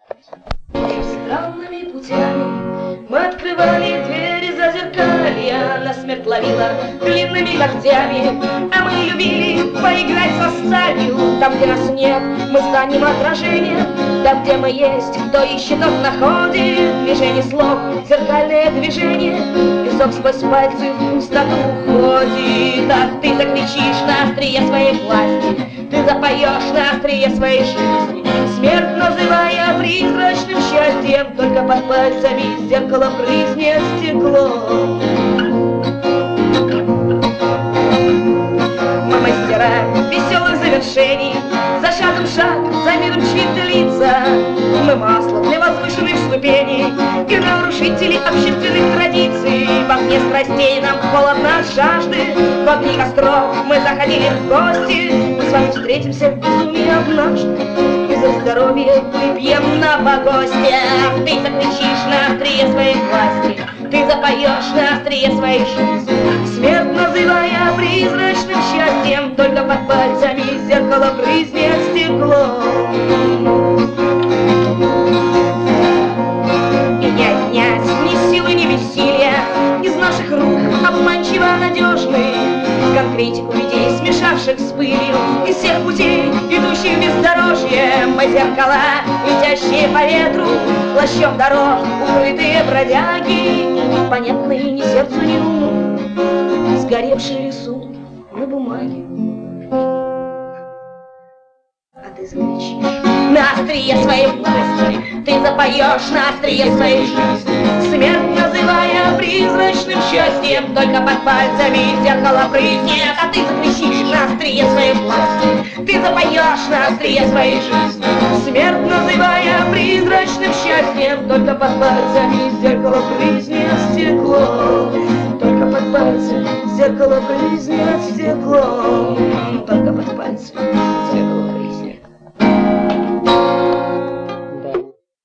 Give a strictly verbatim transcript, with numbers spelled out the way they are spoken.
Странными путями мы открывали двери зазеркалья, нас смерть ловила длинными когтями, а мы любили поиграть со сталью. Там, где нас нет, мы станем отражением, там, где мы есть, кто ищет, тот находит. Движение слов, зеркальное движение, песок сквозь пальцы в пустоту уходит. А ты закричишь на острие своей власти, ты запоешь на острие своей жизни, смерть называя призрачным счастьем, только под пальцами зеркало брызнет стекло. Мы мастера веселых завершений, за шагом шаг, за миром чьи-то лица. Мы масло для возвышенных ступеней и нарушители общественных традиций. В огне страстей нам холодно от жажды, в огни костров мы заходили в гости. Мы с вами встретимся в безумии однажды, и за здоровье выпьем на погосте. Ты закричишь на острие своей власти, ты запоешь на острие своей жизни, смерть называя призрачным счастьем, только под пальцами зеркало брызнет стекло. И не отнять ни силы, ни бессилия из наших рук обманчиво надежны. Конкретику идей, смешавших с пылью из всех путей, идущих в бездорожье. Мы зеркала, летящие по ветру, плащом дорог укрытые бродяги, непонятные ни сердцу, ни уму, сгоревший рисунок на бумаге. А ты закричишь на острие своей власти, ты запоешь на острие своей жизни, смерть называя призрачным счастьем, только под пальцами зеркало брызнет. А ты закричишь на острие своей власти, ты запоешь на острие своей жизни, смерть называя призрачным счастьем, только под пальцами зеркало брызнет стекло. Только под пальцами зеркало брызнет стекло, только под пальцами